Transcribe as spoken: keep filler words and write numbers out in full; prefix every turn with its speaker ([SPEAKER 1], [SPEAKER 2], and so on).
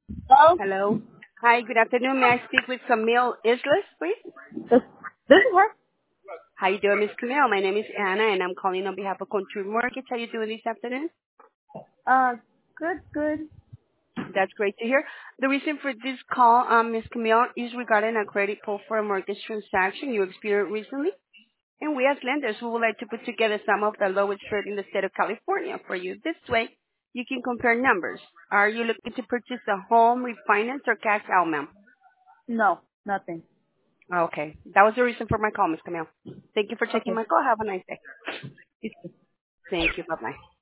[SPEAKER 1] Hello?
[SPEAKER 2] Hello. Hi, good afternoon. May I speak with Camille Islas, please?
[SPEAKER 1] This, this is her?
[SPEAKER 2] How you doing, Miss Camille? My name is Anna, and I'm calling on behalf of Country Mortgage. How you doing this afternoon?
[SPEAKER 1] Uh, good, good.
[SPEAKER 2] That's great to hear. The reason for this call, um, Miss Camille, is regarding a credit pull for a mortgage transaction you experienced recently. And we as lenders, we would like to put together some of the lowest rate in the state of California for you. This way, you can compare numbers. Are you looking to purchase a home, refinance, or cash out, ma'am?
[SPEAKER 1] No, nothing.
[SPEAKER 2] Okay. That was the reason for my call, Miss Camille. Thank you for taking
[SPEAKER 1] Okay.
[SPEAKER 2] my call. Have a nice day. Thank you. Bye-bye.